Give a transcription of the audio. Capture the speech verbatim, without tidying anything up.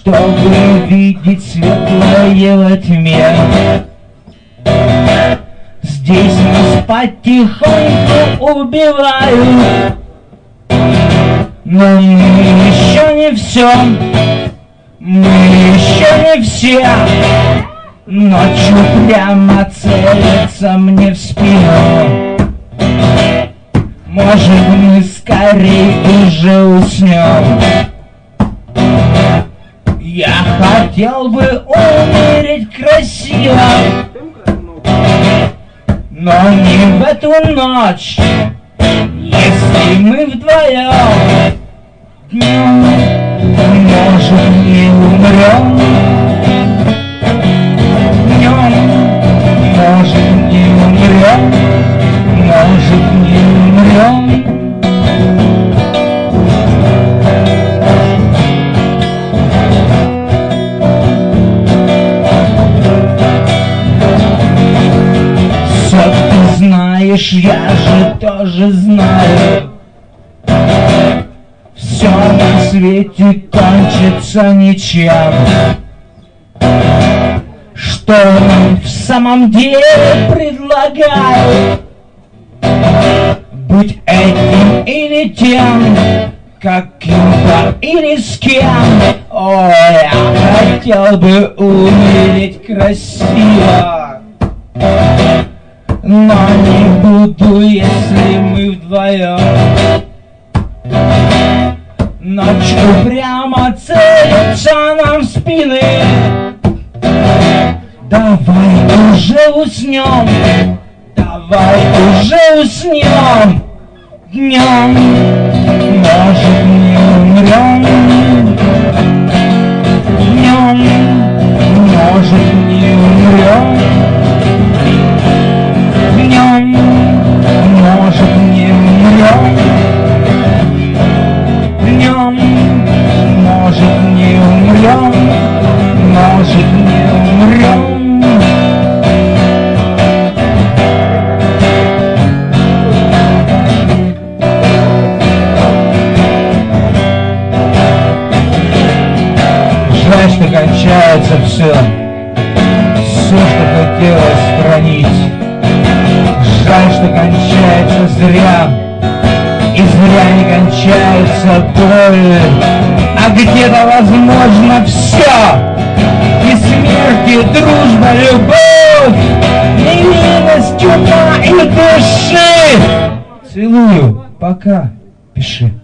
чтобы видеть светлое во тьме. Здесь нас потихоньку убивают, но мы еще не все, мы еще не все. Ночью прямо целятся мне в спину. Может, мы скорее уже уснем. Я хотел бы умереть красиво, но не в эту ночь. Если мы вдвоем днем, может, не умрем. Днем, может, не умрем. Может, не умрем. Все ты знаешь, я же тоже знаю. Все на свете кончится ничем. Что нам в самом деле предлагают? Быть этим или тем, каким-то или с кем. О, я хотел бы умереть красиво, но не буду, если мы вдвоем. Ночью прямо целится нам в спины. Давай уже уснем, давай уже уснем. Днем, может, не умрем. Днем, может, не умрем. Днем, может, не умрем. Днем, может, не умрем. Может, не умрем. Жаль, что кончается все, все, что хотелось хранить. Жаль, что кончается зря, и зря не кончается боль. А где-то возможно все. И смерть, и дружба, любовь, невинность ума и души. Целую, пока, пиши.